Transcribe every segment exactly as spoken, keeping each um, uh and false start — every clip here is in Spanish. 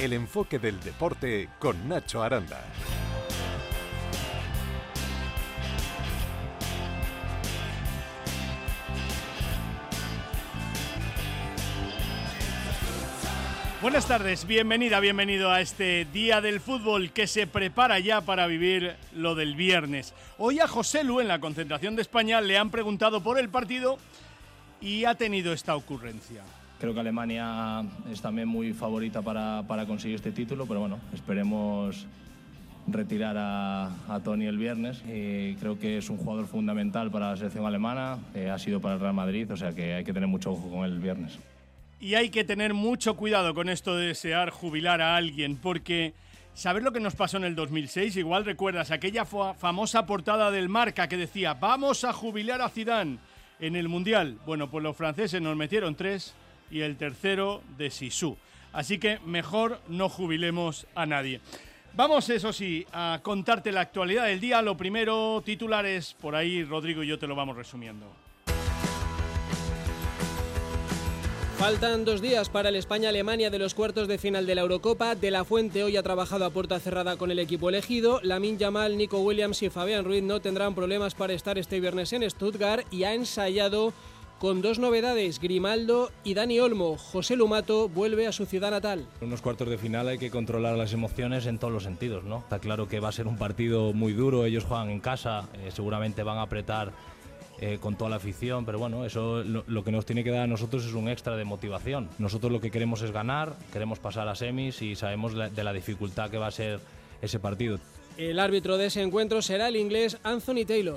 el enfoque del deporte con Nacho Aranda. Buenas tardes, bienvenida, bienvenido a este Día del Fútbol que se prepara ya para vivir lo del viernes. Hoy a José Lu en la concentración de España le han preguntado por el partido y ha tenido esta ocurrencia. Creo que Alemania es también muy favorita para, para conseguir este título, pero bueno, esperemos retirar a, a Toni el viernes. Y creo que es un jugador fundamental para la selección alemana, eh, ha sido para el Real Madrid, o sea que hay que tener mucho ojo con él el viernes. Y hay que tener mucho cuidado con esto de desear jubilar a alguien, porque ¿sabes lo que nos pasó en el dos mil seis? Igual recuerdas aquella famosa portada del Marca que decía «Vamos a jubilar a Zidane» en el Mundial. Bueno, pues los franceses nos metieron tres y el tercero de Sisu. Así que mejor no jubilemos a nadie. Vamos, eso sí, a contarte la actualidad del día. Lo primero, titulares, por ahí Rodrigo y yo te lo vamos resumiendo. Faltan dos días para el España-Alemania de los cuartos de final de la Eurocopa. De la Fuente hoy ha trabajado a puerta cerrada con el equipo elegido. Lamine Yamal, Nico Williams y Fabián Ruiz no tendrán problemas para estar este viernes en Stuttgart y ha ensayado con dos novedades, Grimaldo y Dani Olmo. José Lu Mato vuelve a su ciudad natal. En unos cuartos de final hay que controlar las emociones en todos los sentidos, ¿no? Está claro que va a ser un partido muy duro, ellos juegan en casa, eh, seguramente van a apretar Eh, con toda la afición, pero bueno, eso lo, lo que nos tiene que dar a nosotros es un extra de motivación. Nosotros lo que queremos es ganar, queremos pasar a semis y sabemos la, de la dificultad que va a ser ese partido. El árbitro de ese encuentro será el inglés Anthony Taylor.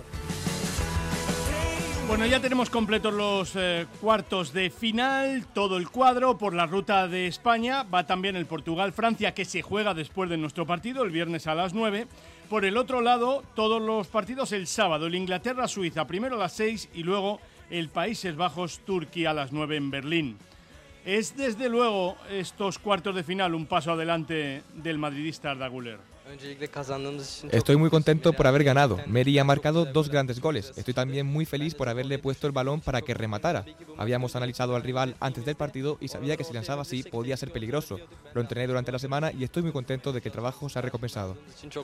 Bueno, ya tenemos completos los eh, cuartos de final, todo el cuadro por la ruta de España. Va también el Portugal-Francia, que se juega después de nuestro partido, el viernes a las nueve. Por el otro lado, todos los partidos el sábado, el Inglaterra-Suiza, primero a las seis y luego el Países Bajos-Turquía a las nueve en Berlín. Es desde luego estos cuartos de final un paso adelante del madridista Arda Güler. Estoy muy contento por haber ganado. Meri ha marcado dos grandes goles. Estoy también muy feliz por haberle puesto el balón para que rematara. Habíamos analizado al rival antes del partido y sabía que si lanzaba así podía ser peligroso. Lo entrené durante la semana y estoy muy contento de que el trabajo se ha recompensado.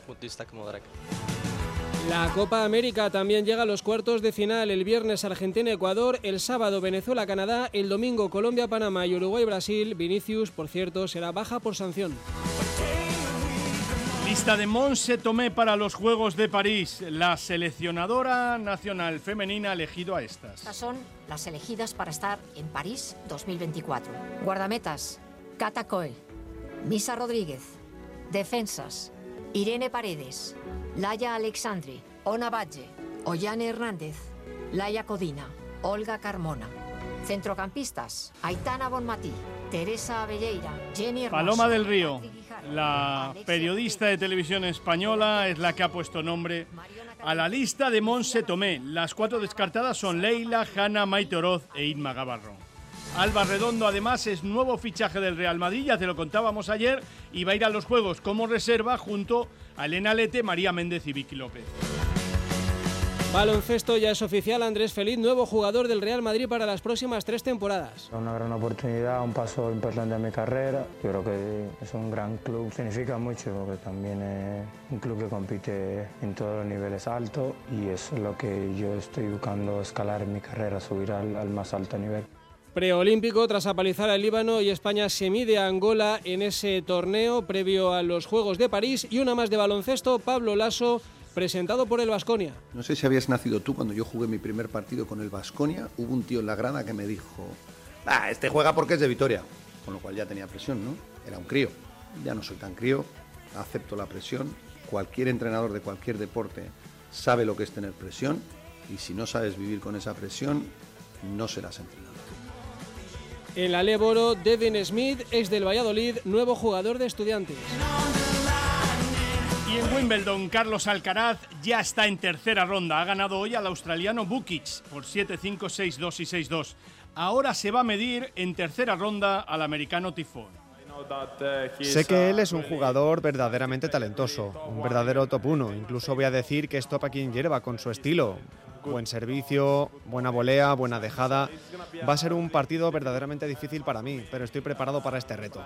La Copa América también llega a los cuartos de final. El viernes Argentina-Ecuador, el sábado Venezuela-Canadá, el domingo Colombia-Panamá y Uruguay-Brasil. Vinicius, por cierto, será baja por sanción. Lista de Montse Tomé para los Juegos de París. La seleccionadora nacional femenina ha elegido a estas. Estas son las elegidas para estar en París dos mil veinticuatro. Guardametas, Cata Coe, Misa Rodríguez. Defensas, Irene Paredes, Laia Alexandri, Ona Valle, Ollane Hernández, Laia Codina, Olga Carmona. Centrocampistas, Aitana Bonmatí, Teresa Abelleira, Jenny Hermoso. Paloma del Río, la periodista de televisión española, es la que ha puesto nombre a la lista de Montse Tomé. Las cuatro descartadas son Leila, Hanna, Maite Oroz e Inma Gavarro. Alba Redondo, además, es nuevo fichaje del Real Madrid, ya te lo contábamos ayer, y va a ir a los Juegos como reserva junto a Elena Lete, María Méndez y Vicky López. Baloncesto, ya es oficial, Andrés Feliz, nuevo jugador del Real Madrid para las próximas tres temporadas. Una gran oportunidad, un paso importante en mi carrera. Yo creo que es un gran club, significa mucho porque también es un club que compite en todos los niveles altos y es lo que yo estoy buscando escalar en mi carrera, subir al, al más alto nivel. Preolímpico, tras apalizar al Líbano y España se mide a Angola en ese torneo previo a los Juegos de París. Y una más de baloncesto, Pablo Laso, presentado por el Baskonia. No sé si habías nacido tú cuando yo jugué mi primer partido con el Baskonia. Hubo un tío en la grada que me dijo, ah, este juega porque es de Vitoria, con lo cual ya tenía presión, ¿no? Era un crío. Ya no soy tan crío, acepto la presión. Cualquier entrenador de cualquier deporte sabe lo que es tener presión y si no sabes vivir con esa presión, no serás entrenador. En la Leboro, Devin Smith, ex del Valladolid, nuevo jugador de Estudiantes. Y en Wimbledon, Carlos Alcaraz ya está en tercera ronda. Ha ganado hoy al australiano Bukic por siete cinco, seis dos y seis dos. Ahora se va a medir en tercera ronda al americano Tiafoe. Sé que él es un jugador verdaderamente talentoso, un verdadero top uno. Incluso voy a decir que es top a quien hierva con su estilo. buen servicio, buena volea, buena dejada. Va a ser un partido verdaderamente difícil para mí, pero estoy preparado para este reto.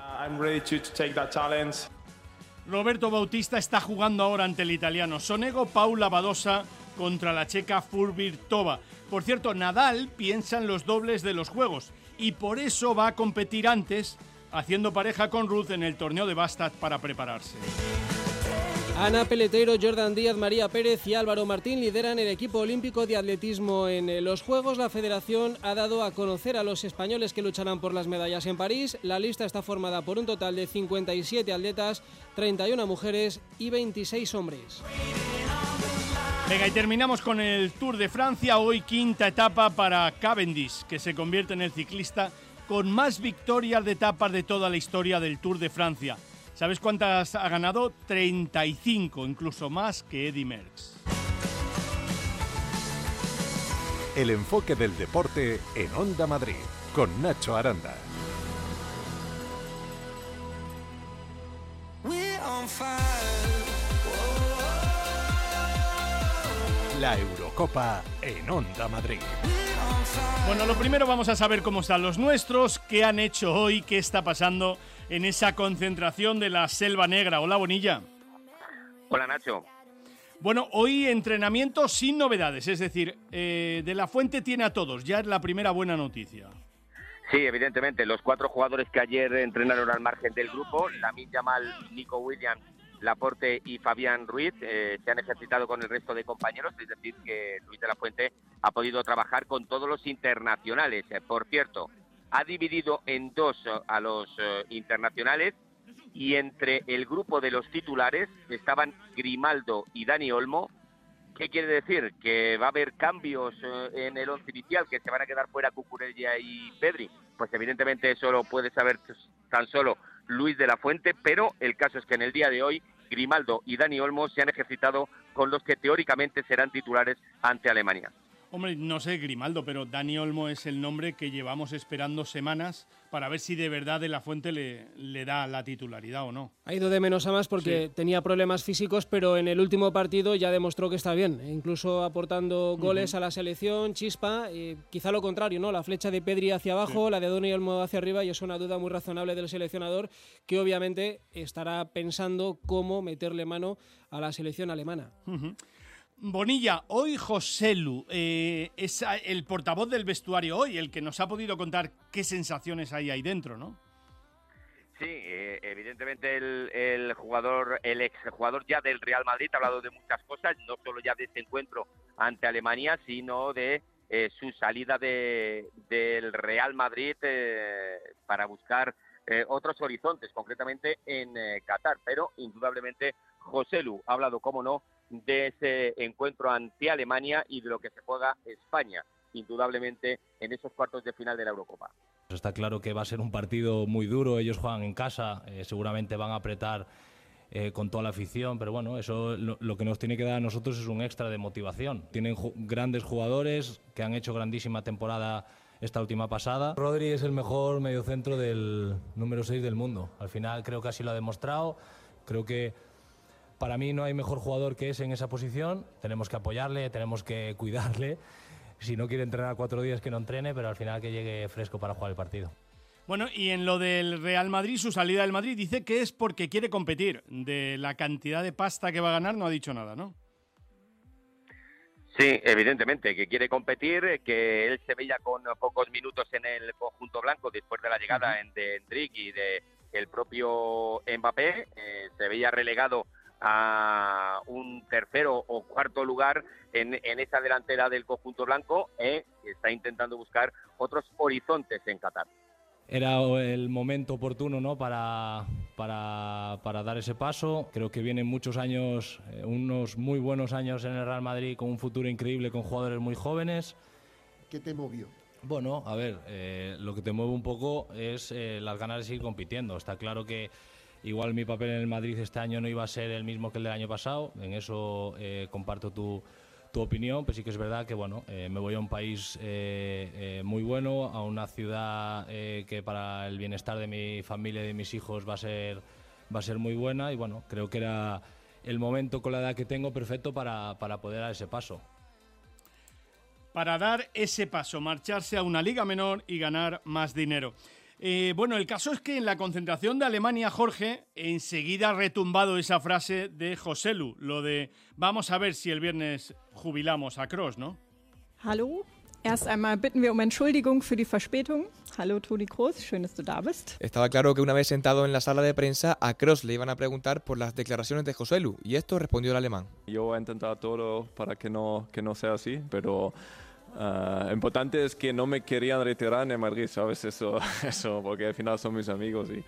Roberto Bautista está jugando ahora ante el italiano Sonego Paula Badosa contra la checa Furvirtova. Por cierto, Nadal piensa en los dobles de los juegos y por eso va a competir antes, haciendo pareja con Ruth en el torneo de Bastad para prepararse. Ana Peleteiro, Jordan Díaz, María Pérez y Álvaro Martín lideran el equipo olímpico de atletismo en los Juegos. La federación ha dado a conocer a los españoles que lucharán por las medallas en París. La lista está formada por un total de cincuenta y siete atletas, treinta y una mujeres y veintiséis hombres. Venga, y terminamos con el Tour de Francia. Hoy quinta etapa para Cavendish, que se convierte en el ciclista con más victorias de etapas de toda la historia del Tour de Francia. ¿Sabes cuántas ha ganado? treinta y cinco, incluso más que Eddy Merckx. El enfoque del deporte en Onda Madrid, con Nacho Aranda. La Eurocopa en Onda Madrid. Bueno, lo primero vamos a saber cómo están los nuestros, qué han hecho hoy, qué está pasando en esa concentración de la Selva Negra. Hola, Bonilla. Hola, Nacho. Bueno, hoy entrenamiento sin novedades, es decir, eh, De la Fuente tiene a todos, ya es la primera buena noticia. Sí, evidentemente, los cuatro jugadores que ayer entrenaron al margen del grupo, Lamine Yamal, Nico Williams, Laporte y Fabián Ruiz, eh, se han ejercitado con el resto de compañeros, es decir, que Luis de la Fuente ha podido trabajar con todos los internacionales. Eh, por cierto, ha dividido en dos a los eh, internacionales y entre el grupo de los titulares estaban Grimaldo y Dani Olmo. ¿Qué quiere decir? Que va a haber cambios eh, en el once inicial, que se van a quedar fuera Cucurella y Pedri. Pues evidentemente eso lo puede saber tan solo Luis de la Fuente, pero el caso es que en el día de hoy Grimaldo y Dani Olmo se han ejercitado con los que teóricamente serán titulares ante Alemania. Hombre, no sé, Grimaldo, pero Dani Olmo es el nombre que llevamos esperando semanas para ver si de verdad De la Fuente le, le da la titularidad o no. Ha ido de menos a más porque sí. tenía problemas físicos, pero en el último partido ya demostró que está bien, incluso aportando goles uh-huh. a la selección, chispa, y quizá lo contrario, ¿no? La flecha de Pedri hacia abajo, sí. la de Dani Olmo hacia arriba, y es una duda muy razonable del seleccionador, que obviamente estará pensando cómo meterle mano a la selección alemana. Uh-huh. Bonilla, hoy Joselu eh, es el portavoz del vestuario hoy, el que nos ha podido contar qué sensaciones hay ahí dentro, ¿no? Sí, eh, evidentemente el, el jugador, el exjugador ya del Real Madrid ha hablado de muchas cosas, no solo ya de este encuentro ante Alemania, sino de eh, su salida de, del Real Madrid eh, para buscar eh, otros horizontes, concretamente en eh, Qatar. Pero indudablemente Joselu ha hablado, cómo no, de ese encuentro ante Alemania y de lo que se juega España, indudablemente, en esos cuartos de final de la Eurocopa. Está claro que va a ser un partido muy duro, ellos juegan en casa, eh, seguramente van a apretar eh, con toda la afición, pero bueno, eso lo, lo que nos tiene que dar a nosotros es un extra de motivación. Tienen ju- grandes jugadores que han hecho grandísima temporada esta última pasada. Rodri es el mejor mediocentro del número seis del mundo, al final creo que así lo ha demostrado, creo que para mí no hay mejor jugador que ese en esa posición, tenemos que apoyarle, tenemos que cuidarle, si no quiere entrenar cuatro días que no entrene, pero al final que llegue fresco para jugar el partido. Bueno, y en lo del Real Madrid, su salida del Madrid, dice que es porque quiere competir. De la cantidad de pasta que va a ganar no ha dicho nada, ¿no? Sí, evidentemente, que quiere competir, que él se veía con pocos minutos en el conjunto blanco después de la llegada uh-huh. de Endrick y de el propio Mbappé, eh, se veía relegado a un tercero o cuarto lugar en, en esa delantera del conjunto blanco, eh, está intentando buscar otros horizontes en Qatar. Era el momento oportuno, ¿no?, para, para, para dar ese paso. Creo que vienen muchos años, eh, unos muy buenos años en el Real Madrid, con un futuro increíble, con jugadores muy jóvenes. ¿Qué te movió? Bueno, a ver, eh, lo que te mueve un poco es eh, las ganas de seguir compitiendo. Está claro que igual mi papel en el Madrid este año no iba a ser el mismo que el del año pasado, en eso eh, comparto tu, tu opinión, pero sí que es verdad que bueno, eh, me voy a un país eh, eh, muy bueno, a una ciudad eh, que para el bienestar de mi familia y de mis hijos va a ser, va a ser muy buena, y bueno, creo que era el momento con la edad que tengo perfecto para, para poder dar ese paso. para dar ese paso, marcharse a una liga menor y ganar más dinero. Eh, bueno, el caso es que en la concentración de Alemania, Jorge, enseguida ha retumbado esa frase de Joselu, lo de vamos a ver si el viernes jubilamos a Kroos, ¿no? Hallo, erst einmal bitten wir um Entschuldigung für die Verspätung. Hallo Toni Kroos, schön, dass du da bist. Estaba claro que una vez sentado en la sala de prensa, a Kroos le iban a preguntar por las declaraciones de Joselu, y esto respondió el alemán. Yo he intentado todo para que no, que no sea así, pero... Uh, importante es que no me querían retirar en Madrid, ¿sabes? Eso, eso, porque al final son mis amigos y,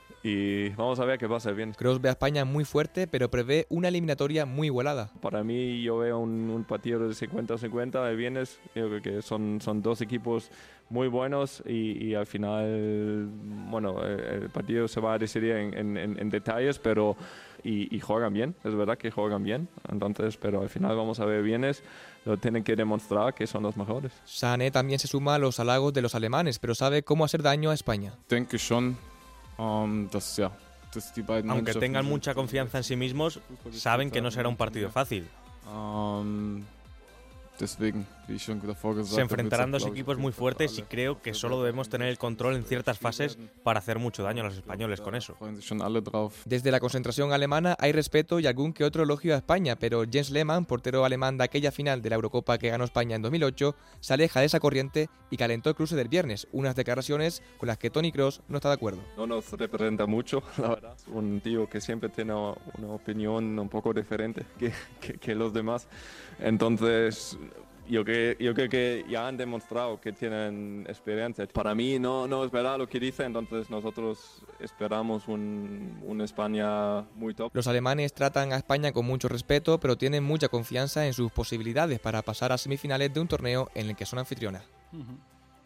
y vamos a ver qué pasa bien. Kroos ve a España muy fuerte, pero prevé una eliminatoria muy igualada. Para mí yo veo un, un partido de cincuenta a cincuenta el viernes, yo creo que son, son dos equipos muy buenos y, y al final, bueno, el, el partido se va a decidir en, en, en detalles, pero y, y juegan bien, es verdad que juegan bien, entonces, pero al final vamos a ver bienes, lo tienen que demostrar que son los mejores. Sané también se suma a los halagos de los alemanes, pero sabe cómo hacer daño a España. Denke schon, um, dass, ja, dass die beiden Aunque tengan mucha confianza en sí mismos, saben que no será un partido fácil. Um, Deswegen, wie ich schon davor gesagt, se enfrentarán dos equipos muy fuertes y creo que solo debemos tener el control en ciertas fases para hacer mucho daño a los españoles con eso. Desde la concentración alemana hay respeto y algún que otro elogio a España, pero Jens Lehmann, portero alemán de aquella final de la Eurocopa que ganó España en dos mil ocho, se aleja de esa corriente y calentó el cruce del viernes, unas declaraciones con las que Toni Kroos no está de acuerdo. No nos representa mucho, la verdad. Es un tío que siempre tiene una opinión un poco diferente que, que, que los demás. Entonces... Yo, que, yo creo que ya han demostrado que tienen experiencia. Para mí no, no es verdad lo que dice, entonces nosotros esperamos un, un España muy top. Los alemanes tratan a España con mucho respeto, pero tienen mucha confianza en sus posibilidades para pasar a semifinales de un torneo en el que son anfitrionas. Uh-huh.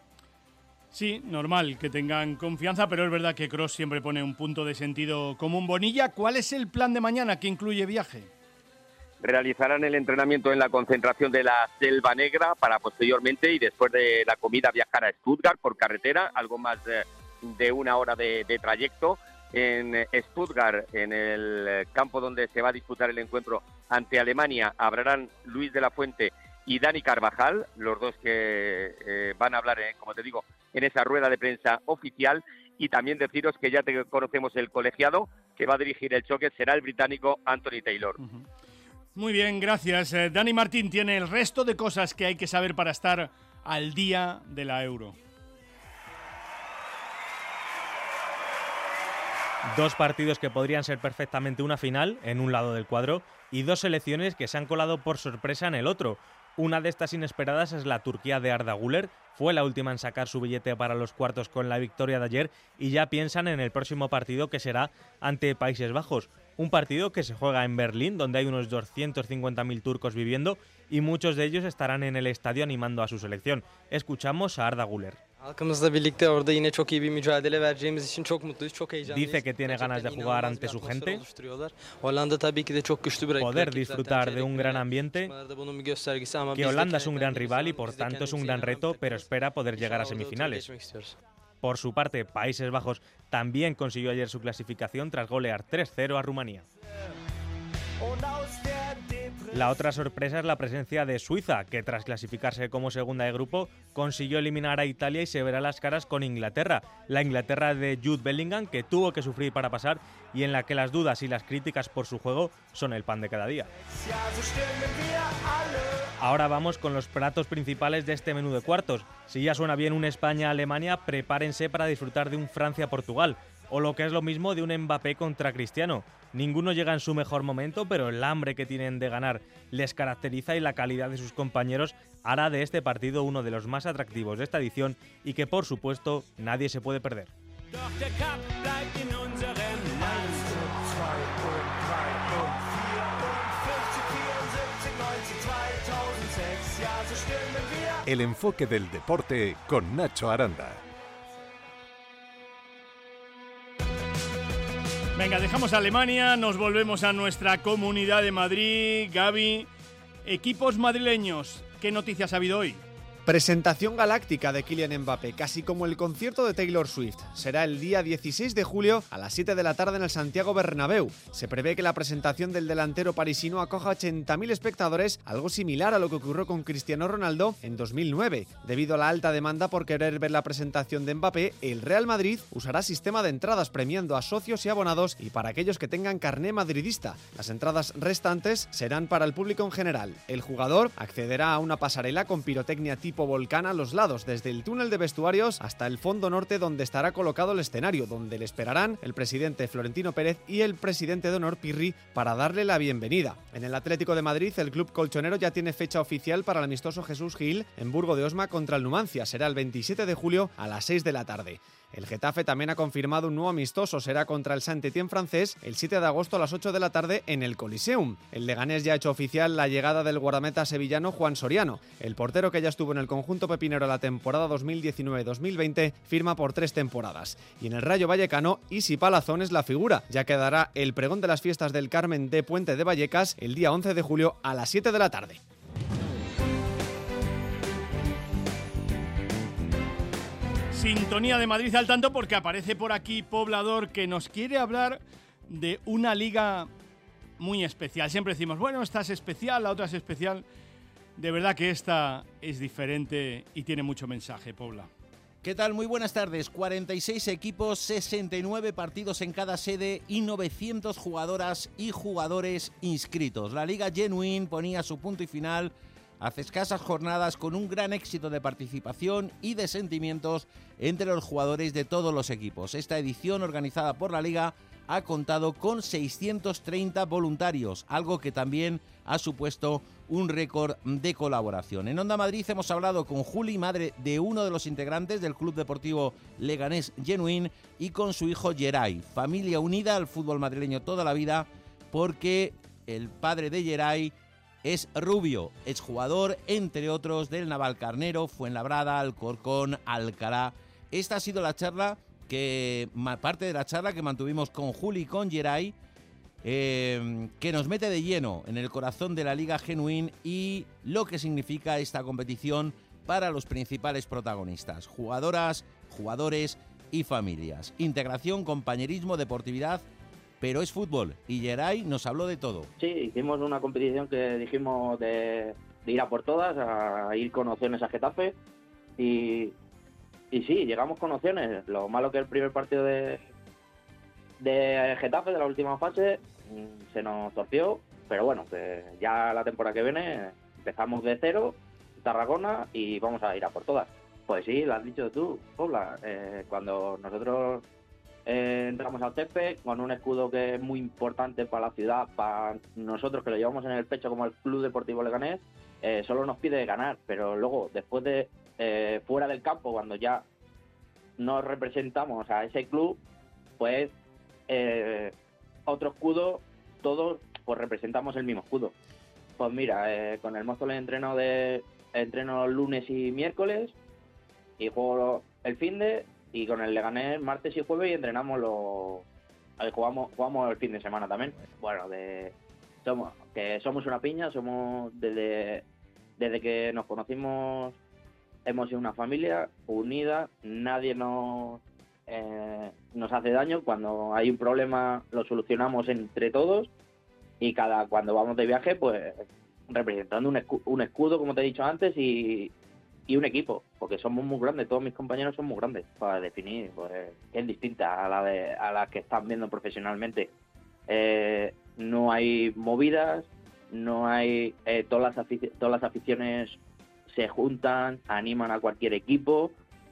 Sí, normal que tengan confianza, pero es verdad que Kroos siempre pone un punto de sentido común. Bonilla, ¿cuál es el plan de mañana que incluye viaje? Realizarán el entrenamiento en la concentración de la Selva Negra para posteriormente y después de la comida viajar a Stuttgart por carretera, algo más de una hora de, de trayecto. En Stuttgart, en el campo donde se va a disputar el encuentro ante Alemania, hablarán Luis de la Fuente y Dani Carvajal, los dos que eh, van a hablar, eh, como te digo, en esa rueda de prensa oficial. Y también deciros que ya te conocemos el colegiado que va a dirigir el choque, será el británico Anthony Taylor. Uh-huh. Muy bien, gracias. Eh, Dani Martín tiene el resto de cosas que hay que saber para estar al día de la Euro. Dos partidos que podrían ser perfectamente una final en un lado del cuadro y dos selecciones que se han colado por sorpresa en el otro. Una de estas inesperadas es la Turquía de Arda Güler. Fue la última en sacar su billete para los cuartos con la victoria de ayer y ya piensan en el próximo partido que será ante Países Bajos. Un partido que se juega en Berlín, donde hay unos doscientos cincuenta mil turcos viviendo y muchos de ellos estarán en el estadio animando a su selección. Escuchamos a Arda Güler. Dice que tiene ganas de jugar ante su gente, poder disfrutar de un gran ambiente, que Holanda es un gran rival y por tanto es un gran reto, pero espera poder llegar a semifinales. Por su parte, Países Bajos también consiguió ayer su clasificación tras golear tres cero a Rumanía. La otra sorpresa es la presencia de Suiza, que tras clasificarse como segunda de grupo consiguió eliminar a Italia y se verá las caras con Inglaterra. La Inglaterra de Jude Bellingham, que tuvo que sufrir para pasar y en la que las dudas y las críticas por su juego son el pan de cada día. Ahora vamos con los platos principales de este menú de cuartos. Si ya suena bien un España-Alemania, prepárense para disfrutar de un Francia-Portugal. O lo que es lo mismo de un Mbappé contra Cristiano. Ninguno llega en su mejor momento, pero el hambre que tienen de ganar les caracteriza y la calidad de sus compañeros hará de este partido uno de los más atractivos de esta edición y que, por supuesto, nadie se puede perder. El enfoque del deporte con Nacho Aranda. Venga, dejamos a Alemania, nos volvemos a nuestra Comunidad de Madrid. Gaby, equipos madrileños, ¿qué noticias ha habido hoy? Presentación galáctica de Kylian Mbappé, casi como el concierto de Taylor Swift. Será el día dieciséis de julio a las siete de la tarde en el Santiago Bernabéu. Se prevé que la presentación del delantero parisino acoja ochenta mil espectadores, algo similar a lo que ocurrió con Cristiano Ronaldo en dos mil nueve. Debido a la alta demanda por querer ver la presentación de Mbappé, el Real Madrid usará sistema de entradas premiando a socios y abonados y para aquellos que tengan carné madridista. Las entradas restantes serán para el público en general. El jugador accederá a una pasarela con pirotecnia tipo volcán a los lados, desde el túnel de vestuarios hasta el fondo norte, donde estará colocado el escenario, donde le esperarán el presidente Florentino Pérez y el presidente de honor Pirri para darle la bienvenida. En el Atlético de Madrid, el club colchonero ya tiene fecha oficial para el amistoso Jesús Gil en Burgo de Osma contra el Numancia. Será el veintisiete de julio a las seis de la tarde. El Getafe también ha confirmado un nuevo amistoso, será contra el Saint-Étienne francés el siete de agosto a las ocho de la tarde en el Coliseum. El Leganés ya ha hecho oficial la llegada del guardameta sevillano Juan Soriano. El portero, que ya estuvo en el conjunto pepinero la temporada dos mil diecinueve dos mil veinte, firma por tres temporadas. Y en el Rayo Vallecano, Isi Palazón es la figura, ya que dará el pregón de las fiestas del Carmen de Puente de Vallecas el día once de julio a las siete de la tarde. Sintonía de Madrid al tanto, porque aparece por aquí Poblador, que nos quiere hablar de una liga muy especial. Siempre decimos, bueno, esta es especial, la otra es especial. De verdad que esta es diferente y tiene mucho mensaje, Pobla. ¿Qué tal? Muy buenas tardes. cuarenta y seis equipos, sesenta y nueve partidos en cada sede y novecientas jugadoras y jugadores inscritos. La Liga Genuine ponía su punto y final hace escasas jornadas con un gran éxito de participación y de sentimientos entre los jugadores de todos los equipos. Esta edición, organizada por la Liga, ha contado con seiscientos treinta voluntarios, algo que también ha supuesto un récord de colaboración. En Onda Madrid hemos hablado con Juli, madre de uno de los integrantes del Club Deportivo Leganés Genuine, y con su hijo Geray, familia unida al fútbol madrileño toda la vida, porque el padre de Geray es rubio, exjugador, entre otros, del Navalcarnero, Fuenlabrada, Alcorcón, Alcalá. Esta ha sido la charla que parte de la charla que mantuvimos con Juli y con Geray, eh, que nos mete de lleno en el corazón de la Liga Genuine y lo que significa esta competición para los principales protagonistas: jugadoras, jugadores y familias. Integración, compañerismo, deportividad, pero es fútbol, y Geray nos habló de todo. Sí, hicimos una competición que dijimos de, de ir a por todas, a ir con opciones a Getafe, y, y sí, llegamos con opciones. Lo malo que el primer partido de, de Getafe, de la última fase, se nos torció, pero bueno, que ya la temporada que viene empezamos de cero, Tarragona, y vamos a ir a por todas. Pues sí, lo has dicho tú, Pobla, eh, cuando nosotros Eh, entramos al césped con un escudo que es muy importante para la ciudad, para nosotros que lo llevamos en el pecho como el Club Deportivo Leganés, eh, solo nos pide ganar, pero luego después de eh, fuera del campo, cuando ya nos representamos a ese club, pues eh, otro escudo, todos pues representamos el mismo escudo. Pues mira, eh, con el Móstoles entreno de entreno lunes y miércoles y juego el finde. Y con el Leganés martes y jueves y entrenamos los jugamos jugamos el fin de semana también. Bueno, de somos que somos una piña, somos desde desde que nos conocimos hemos sido una familia unida, nadie nos eh, nos hace daño. Cuando hay un problema lo solucionamos entre todos, y cada cuando vamos de viaje pues representando un escudo, un escudo como te he dicho antes, y y un equipo, porque somos muy grandes, todos mis compañeros son muy grandes, para definir, pues es distinta a la de a la que están viendo profesionalmente. Eh, no hay movidas, no hay eh, todas las afic- todas las aficiones se juntan, animan a cualquier equipo,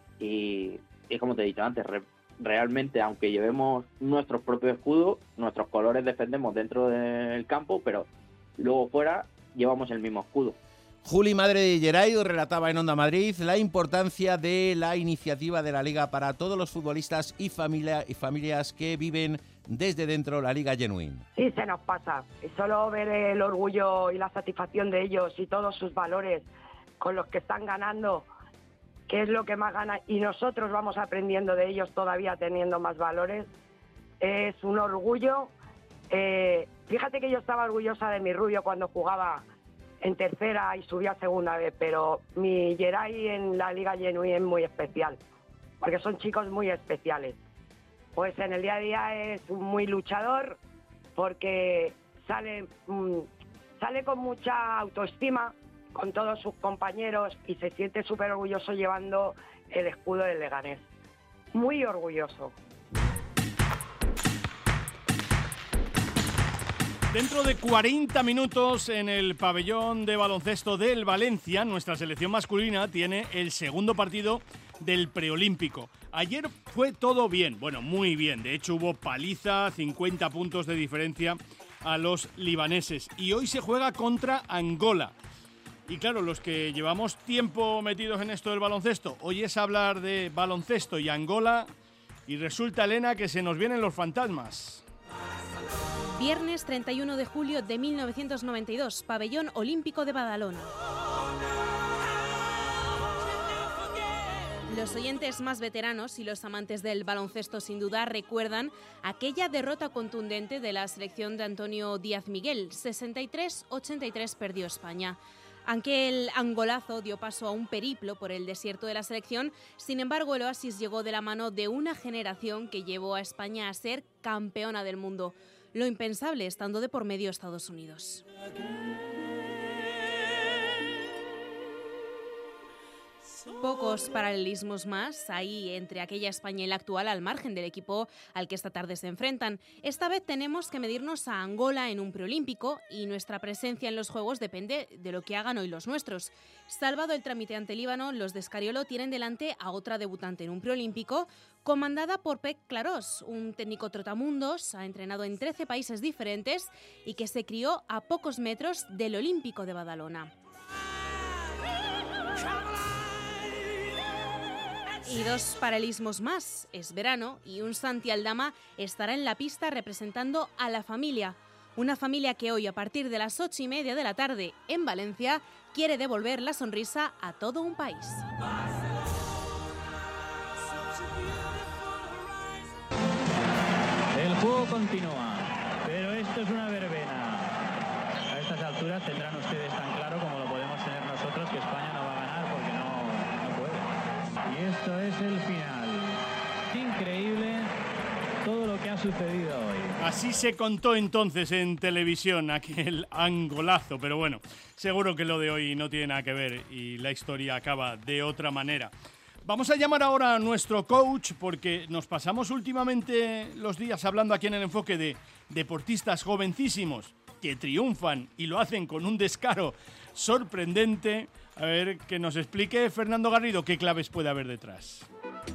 y, y como te he dicho antes, re- realmente aunque llevemos nuestros propios escudos, nuestros colores defendemos dentro del campo, pero luego fuera llevamos el mismo escudo. Juli, madre de Geray, relataba en Onda Madrid la importancia de la iniciativa de la Liga para todos los futbolistas y, familia, y familias que viven desde dentro la Liga Genuine. Sí, se nos pasa. Y solo ver el orgullo y la satisfacción de ellos y todos sus valores con los que están ganando, que es lo que más gana, y nosotros vamos aprendiendo de ellos todavía teniendo más valores, es un orgullo. Eh, fíjate que yo estaba orgullosa de mi rubio cuando jugaba en tercera y subió a segunda vez, pero mi Geray en la Liga Genuí es muy especial, porque son chicos muy especiales. Pues en el día a día es muy luchador, porque sale, mmm, sale con mucha autoestima con todos sus compañeros y se siente súper orgulloso llevando el escudo del Leganés. Muy orgulloso. Dentro de cuarenta minutos en el pabellón de baloncesto del Valencia, nuestra selección masculina tiene el segundo partido del preolímpico. Ayer fue todo bien, bueno, muy bien. De hecho hubo paliza, cincuenta puntos de diferencia a los libaneses. Y hoy se juega contra Angola. Y claro, los que llevamos tiempo metidos en esto del baloncesto, hoy es hablar de baloncesto y Angola, y resulta, Elena, que se nos vienen los fantasmas. Viernes treinta y uno de julio de mil novecientos noventa y dos, Pabellón Olímpico de Badalona. Los oyentes más veteranos y los amantes del baloncesto sin duda recuerdan aquella derrota contundente de la selección de Antonio Díaz Miguel. sesenta y tres a ochenta y tres perdió España. Aunque el angolazo dio paso a un periplo por el desierto de la selección, sin embargo el oasis llegó de la mano de una generación que llevó a España a ser campeona del mundo. Lo impensable estando de por medio Estados Unidos. Pocos paralelismos más hay entre aquella España y la actual, al margen del equipo al que esta tarde se enfrentan. Esta vez tenemos que medirnos a Angola en un preolímpico y nuestra presencia en los Juegos depende de lo que hagan hoy los nuestros. Salvado el trámite ante Líbano, los de Scariolo tienen delante a otra debutante en un preolímpico, comandada por Pep Clarós, un técnico trotamundos, ha entrenado en trece países diferentes y que se crió a pocos metros del Olímpico de Badalona. Y dos paralelismos más. Es verano y un Santi Aldama estará en la pista representando a la familia. Una familia que hoy, a partir de las ocho y media de la tarde en Valencia, quiere devolver la sonrisa a todo un país. El juego continúa, pero esto es una verbena. A estas alturas tendrán ustedes tan claro como lo podemos tener nosotros que España no va a ganar porque no, no puede. Y esto es el final. Increíble todo lo que ha sucedido hoy. Así se contó entonces en televisión aquel angolazo, pero bueno, seguro que lo de hoy no tiene nada que ver y la historia acaba de otra manera. Vamos a llamar ahora a nuestro coach porque nos pasamos últimamente los días hablando aquí en El Enfoque de deportistas jovencísimos que triunfan y lo hacen con un descaro sorprendente. A ver, que nos explique Fernando Garrido qué claves puede haber detrás.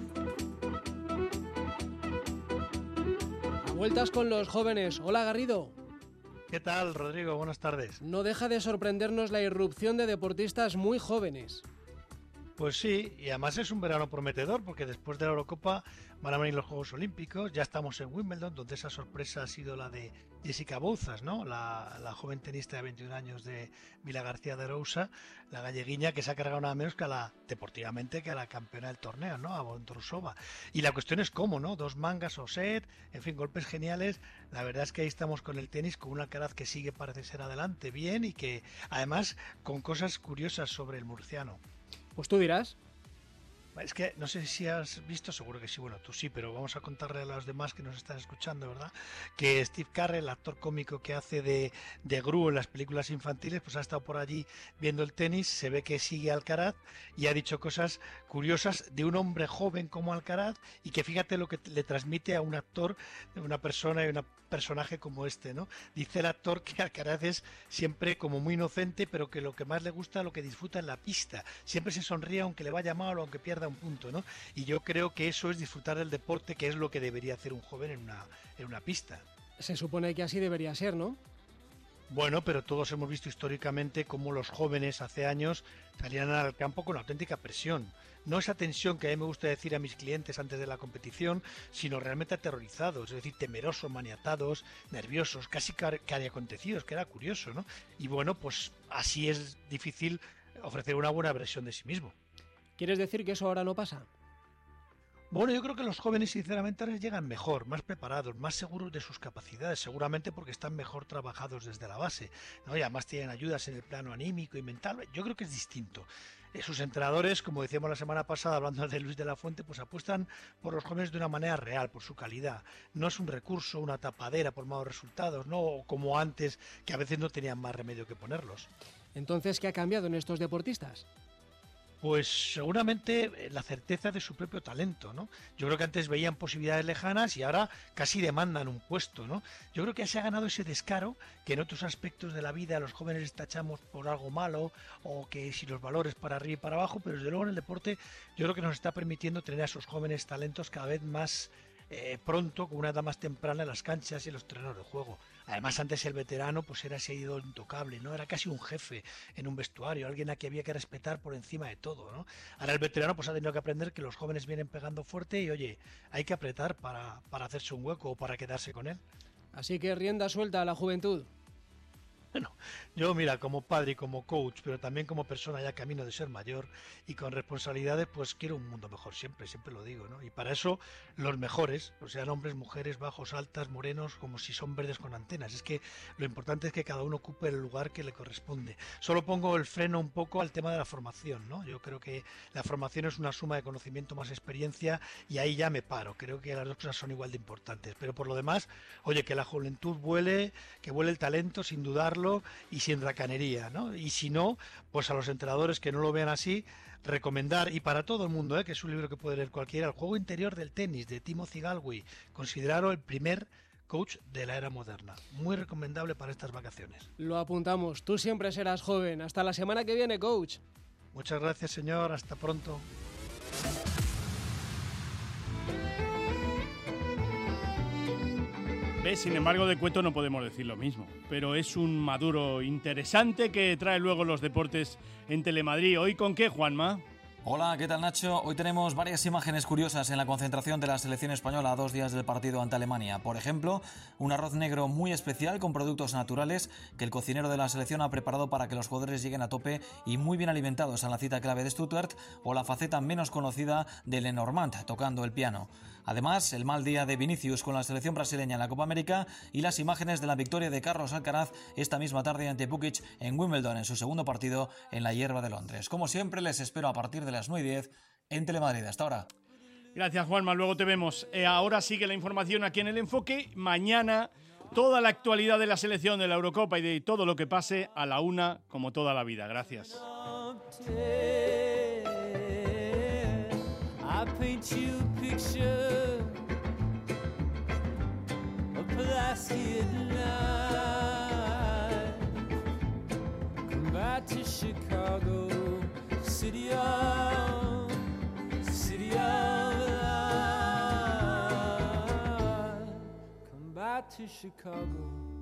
A vueltas con los jóvenes. Hola, Garrido. ¿Qué tal, Rodrigo? Buenas tardes. No deja de sorprendernos la irrupción de deportistas muy jóvenes. Pues sí, y además es un verano prometedor porque después de la Eurocopa van a venir los Juegos Olímpicos, ya estamos en Wimbledon, donde esa sorpresa ha sido la de Jessica Bouzas, ¿no? La, la joven tenista de veintiún años de Vila García de Arousa, la galleguiña que se ha cargado nada menos que a la, deportivamente, que a la campeona del torneo, ¿no? A Bondrousova. Y la cuestión es cómo, ¿no? Dos mangas o set, en fin, golpes geniales. La verdad es que ahí estamos con el tenis, con un Alcaraz que sigue, parece ser adelante, bien, y que además con cosas curiosas sobre el murciano. Pues tú dirás. Es que no sé si has visto, seguro que sí, bueno, tú sí, pero vamos a contarle a los demás que nos están escuchando, ¿verdad? Que Steve Carell, el actor cómico que hace de, de Gru en las películas infantiles, pues ha estado por allí viendo el tenis, se ve que sigue a Alcaraz y ha dicho cosas curiosas de un hombre joven como Alcaraz y que fíjate lo que le transmite a un actor, una persona y un personaje como este, ¿no? Dice el actor que Alcaraz es siempre como muy inocente, pero que lo que más le gusta, lo que disfruta en la pista. Siempre se sonríe aunque le vaya mal o aunque pierda un punto, ¿no? Y yo creo que eso es disfrutar del deporte, que es lo que debería hacer un joven en una, en una pista. Se supone que así debería ser, ¿no? Bueno, pero todos hemos visto históricamente cómo los jóvenes hace años salían al campo con auténtica presión. No esa tensión que a mí me gusta decir a mis clientes antes de la competición, sino realmente aterrorizados, es decir, temerosos, maniatados, nerviosos, casi cariacontecidos, que era curioso, ¿no? Y bueno, pues así es difícil ofrecer una buena versión de sí mismo. ¿Quieres decir que eso ahora no pasa? Bueno, yo creo que los jóvenes sinceramente ahora llegan mejor, más preparados, más seguros de sus capacidades, seguramente porque están mejor trabajados desde la base, ¿no? Y además tienen ayudas en el plano anímico y mental. Yo creo que es distinto. Eh, sus entrenadores, como decíamos la semana pasada hablando de Luis de la Fuente, pues apuestan por los jóvenes de una manera real, por su calidad. No es un recurso, una tapadera por malos resultados, no o como antes, que a veces no tenían más remedio que ponerlos. Entonces, ¿qué ha cambiado en estos deportistas? Pues seguramente la certeza de su propio talento, ¿no? Yo creo que antes veían posibilidades lejanas y ahora casi demandan un puesto, ¿no? Yo creo que se ha ganado ese descaro que en otros aspectos de la vida los jóvenes tachamos por algo malo o que si los valores para arriba y para abajo, pero desde luego en el deporte yo creo que nos está permitiendo tener a esos jóvenes talentos cada vez más eh, pronto, con una edad más temprana en las canchas y en los terrenos de juego. Además, antes el veterano pues era ese ídolo intocable, ¿no? Era casi un jefe en un vestuario, alguien a quien había que respetar por encima de todo, ¿no? Ahora el veterano pues ha tenido que aprender que los jóvenes vienen pegando fuerte y, oye, hay que apretar para, para hacerse un hueco o para quedarse con él. Así que rienda suelta a la juventud. Bueno, yo mira, como padre y como coach, pero también como persona ya camino de ser mayor y con responsabilidades, pues quiero un mundo mejor siempre, siempre lo digo, ¿no? Y para eso los mejores, o sean hombres, mujeres, bajos, altas, morenos, como si son verdes con antenas. Es que lo importante es que cada uno ocupe el lugar que le corresponde. Solo pongo el freno un poco al tema de la formación, ¿no? Yo creo que la formación es una suma de conocimiento más experiencia y ahí ya me paro. Creo que las dos cosas son igual de importantes. Pero por lo demás, oye, que la juventud vuele, que vuele el talento sin dudarlo y sin racanería, ¿no? Y si no, pues a los entrenadores que no lo vean así, recomendar, y para todo el mundo, ¿eh? Que es un libro que puede leer cualquiera, El juego interior del tenis, de Timothy Galway, considerado el primer coach de la era moderna. Muy recomendable para estas vacaciones. Lo apuntamos. Tú siempre serás joven. Hasta la semana que viene, coach. Muchas gracias, señor. Hasta pronto. ¿Ves? Sin embargo, de Cueto no podemos decir lo mismo, pero es un Maduro interesante que trae luego los deportes en Telemadrid. ¿Hoy con qué, Juanma? Hola, ¿qué tal, Nacho? Hoy tenemos varias imágenes curiosas en la concentración de la selección española a dos días del partido ante Alemania. Por ejemplo, un arroz negro muy especial con productos naturales que el cocinero de la selección ha preparado para que los jugadores lleguen a tope y muy bien alimentados en la cita clave de Stuttgart, o la faceta menos conocida de Lenormand tocando el piano. Además, el mal día de Vinicius con la selección brasileña en la Copa América y las imágenes de la victoria de Carlos Alcaraz esta misma tarde ante Bukic en Wimbledon en su segundo partido en la hierba de Londres. Como siempre, les espero a partir de las nueve y diez en Telemadrid. Hasta ahora. Gracias, Juanma. Luego te vemos. Eh, ahora sigue la información aquí en El Enfoque. Mañana toda la actualidad de la selección, de la Eurocopa y de todo lo que pase a la una, como toda la vida. Gracias. I paint you a picture of placid night. Come back to Chicago, city of, city of light. Come back to Chicago.